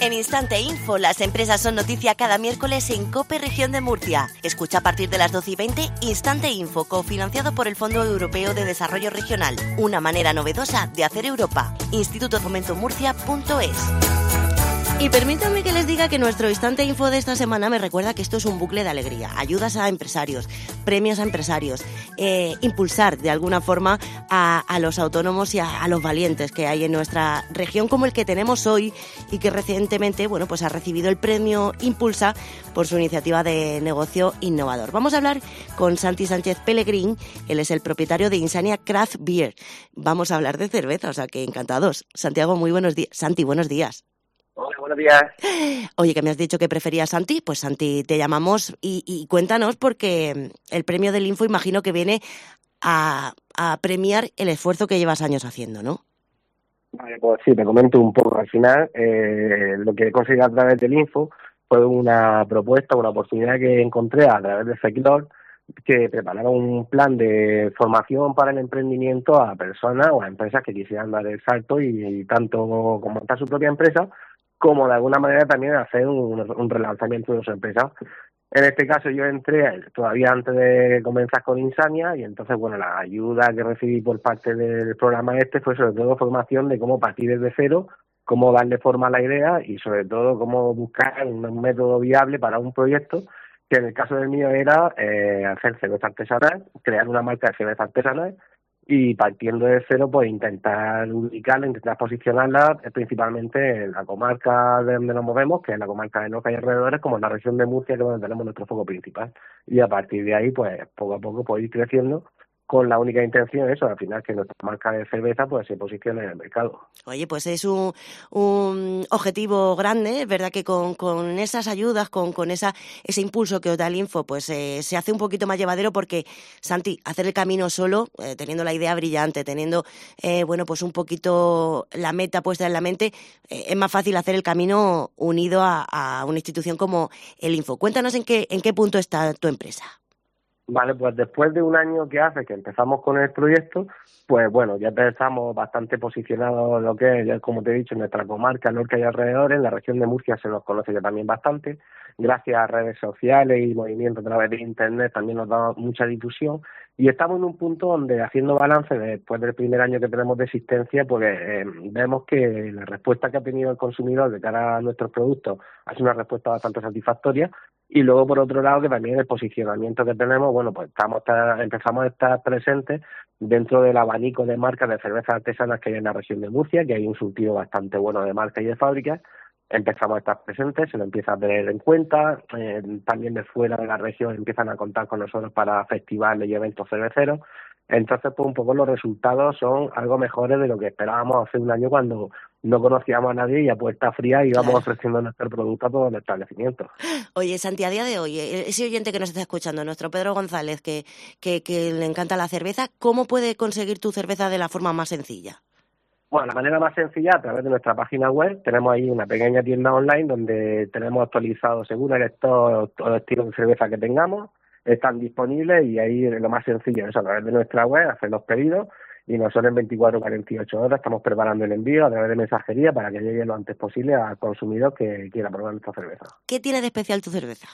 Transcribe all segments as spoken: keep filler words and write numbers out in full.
En Instante Info, las empresas son noticia cada miércoles en COPE Región de Murcia. Escucha a partir de las doce y veinte Instante Info, cofinanciado por el Fondo Europeo de Desarrollo Regional. Una manera novedosa de hacer Europa. instituto fomento murcia punto es. Y permítanme que les diga que nuestro Instante Info de esta semana me recuerda que esto es un bucle de alegría. Ayudas a empresarios, premios a empresarios, eh, impulsar de alguna forma a, a los autónomos y a, a los valientes que hay en nuestra región, como el que tenemos hoy y que recientemente, bueno, pues ha recibido el premio Impulsa por su iniciativa de negocio innovador. Vamos a hablar con Santi Sánchez Pellegrín, él es el propietario de Insania Craft Beer. Vamos a hablar de cerveza, o sea que encantados. Santiago, muy buenos días. Santi, buenos días. Hola, buenos días. Oye, que me has dicho que preferías Santi, pues Santi, te llamamos y, y cuéntanos, porque el premio del Info imagino que viene a, a premiar el esfuerzo que llevas años haciendo, ¿no? Vale, pues sí, te comento un poco. Al final, eh, lo que he conseguido a través del Info fue una propuesta, una oportunidad que encontré a través de Seclor, que preparaba un plan de formación para el emprendimiento a personas o a empresas que quisieran dar el salto y, y tanto como montar su propia empresa, como de alguna manera también hacer un, un relanzamiento de su empresa. En este caso yo entré todavía antes de comenzar con Insania y entonces, bueno, la ayuda que recibí por parte del programa este fue sobre todo formación de cómo partir desde cero, cómo darle forma a la idea y sobre todo cómo buscar un método viable para un proyecto que en el caso del mío era eh, hacer cerveza artesanal, crear una marca de cerveza artesanal y partiendo de cero pues intentar ubicarla, intentar posicionarla eh, principalmente en la comarca de donde nos movemos, que es la comarca de Noca y alrededores, como en la región de Murcia, que es donde tenemos nuestro foco principal. Y a partir de ahí, pues poco a poco pues ir creciendo con la única intención, eso, al final, que nuestra marca de cerveza pues se posicione en el mercado. Oye, pues es un, un objetivo grande, es verdad que con, con esas ayudas, con, con esa ese impulso que os da el Info, pues eh, se hace un poquito más llevadero porque, Santi, hacer el camino solo, eh, teniendo la idea brillante, teniendo, eh, bueno, pues un poquito la meta puesta en la mente, eh, es más fácil hacer el camino unido a, a una institución como el Info. Cuéntanos en qué, en qué punto está tu empresa. Vale, pues después de un año que hace que empezamos con el proyecto, pues bueno, ya estamos bastante posicionados en lo que es, ya como te he dicho, en nuestra comarca, el norte y alrededores. En la región de Murcia se nos conoce ya también bastante. Gracias a redes sociales y movimientos a través de Internet también nos da mucha difusión. Y estamos en un punto donde, haciendo balance después del primer año que tenemos de existencia, pues eh, vemos que la respuesta que ha tenido el consumidor de cara a nuestros productos ha sido una respuesta bastante satisfactoria. Y luego, por otro lado, que también el posicionamiento que tenemos, bueno, pues estamos empezamos a estar presentes dentro del abanico de marcas de cervezas artesanas que hay en la región de Murcia, que hay un surtido bastante bueno de marcas y de fábricas. Empezamos a estar presentes, se lo empieza a tener en cuenta, eh, también de fuera de la región empiezan a contar con nosotros para festivales y eventos cerveceros. Entonces, pues un poco los resultados son algo mejores de lo que esperábamos hace un año cuando no conocíamos a nadie y a puerta fría íbamos claro. ofreciendo nuestro producto a todo el establecimiento. Oye, Santi, a día de hoy, ese oyente que nos está escuchando, nuestro Pedro González, que, que, que le encanta la cerveza, ¿cómo puede conseguir tu cerveza de la forma más sencilla? Bueno, la manera más sencilla, a través de nuestra página web, tenemos ahí una pequeña tienda online donde tenemos actualizado según el stock todos los estilos de cerveza que tengamos, están disponibles y ahí lo más sencillo es a través de nuestra web hacer los pedidos y nosotros en veinticuatro a cuarenta y ocho horas estamos preparando el envío a través de mensajería para que llegue lo antes posible al consumidor que quiera probar nuestra cerveza. ¿Qué tiene de especial tu cerveza?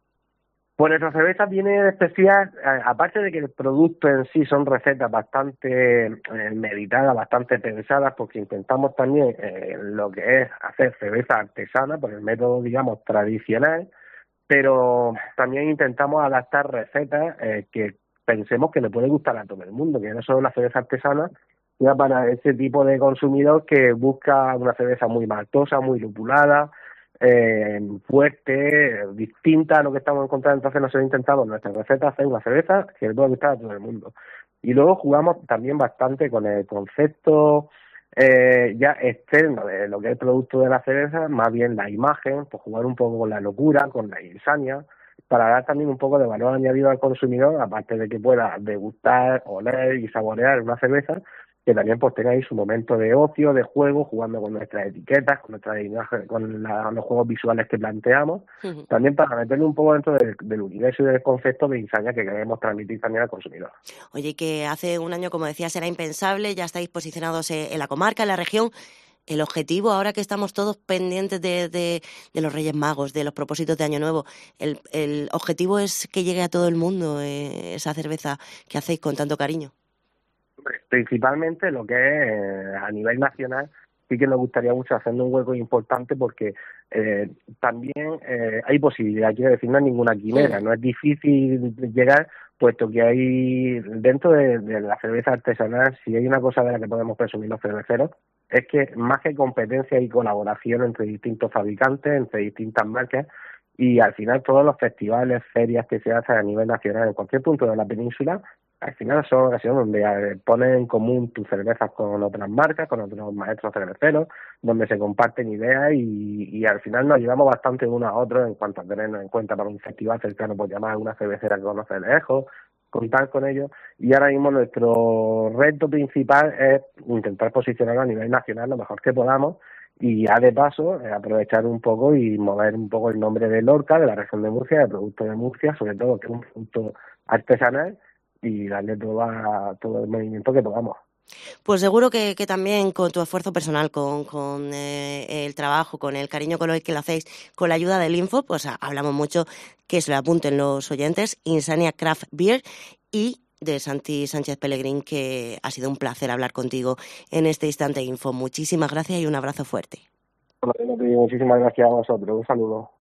Pues nuestra cerveza tiene de especial, aparte de que el producto en sí son recetas bastante eh, meditadas, bastante pensadas, porque intentamos también eh, lo que es hacer cerveza artesana por el método, digamos, tradicional, pero también intentamos adaptar recetas eh, que pensemos que le puede gustar a todo el mundo, que no solo la cerveza artesana, sino para ese tipo de consumidor que busca una cerveza muy maltosa, muy lupulada, eh, fuerte, distinta a lo que estamos encontrando. Entonces nosotros intentamos en nuestras recetas hacer una cerveza que le pueda gustar a todo el mundo. Y luego jugamos también bastante con el concepto eh, ya externo de lo que es el producto de la cerveza, más bien la imagen, pues jugar un poco con la locura, con la insania, para dar también un poco de valor añadido al consumidor, aparte de que pueda degustar, oler y saborear una cerveza, que también pues tenga ahí su momento de ocio, de juego, jugando con nuestras etiquetas, con nuestras imágenes, con la, los juegos visuales que planteamos, uh-huh. también para meterle un poco dentro del, del universo y del concepto de Insania que queremos transmitir también al consumidor. Oye, que hace un año, como decías, era impensable, ya estáis posicionados en la comarca, en la región. El objetivo, ahora que estamos todos pendientes de, de, de los Reyes Magos, de los propósitos de Año Nuevo, el, el objetivo es que llegue a todo el mundo eh, esa cerveza que hacéis con tanto cariño. Principalmente lo que es eh, a nivel nacional, sí que nos gustaría mucho hacernos un hueco importante porque eh, también eh, hay posibilidad, quiero decir, no hay ninguna quimera, Mm. no es difícil llegar, puesto que hay dentro de, de la cerveza artesanal, si hay una cosa de la que podemos presumir los cerveceros, es que más que competencia y colaboración entre distintos fabricantes, entre distintas marcas, y al final todos los festivales, ferias que se hacen a nivel nacional en cualquier punto de la península, al final son ocasiones donde eh, pones en común tus cervezas con otras marcas, con otros maestros cerveceros, donde se comparten ideas y, y al final nos ayudamos bastante unos a otros en cuanto a tenernos en cuenta para un festival cercano, pues llamar a una cervecera que conoce de lejos, contar con ellos. Y ahora mismo nuestro reto principal es intentar posicionarlo a nivel nacional lo mejor que podamos y ya de paso eh, aprovechar un poco y mover un poco el nombre de Lorca, de la región de Murcia, del producto de Murcia, sobre todo que es un producto artesanal, y darle todo, a, todo el movimiento que podamos. Pues seguro que, que también con tu esfuerzo personal, con, con eh, el trabajo, con el cariño con el que lo hacéis, con la ayuda del Info, pues hablamos mucho, que se lo apunten los oyentes, Insania Craft Beer y de Santi Sánchez Pellegrín, que ha sido un placer hablar contigo en este Instante Info. Muchísimas gracias y un abrazo fuerte. Muchísimas gracias a vosotros. Un saludo.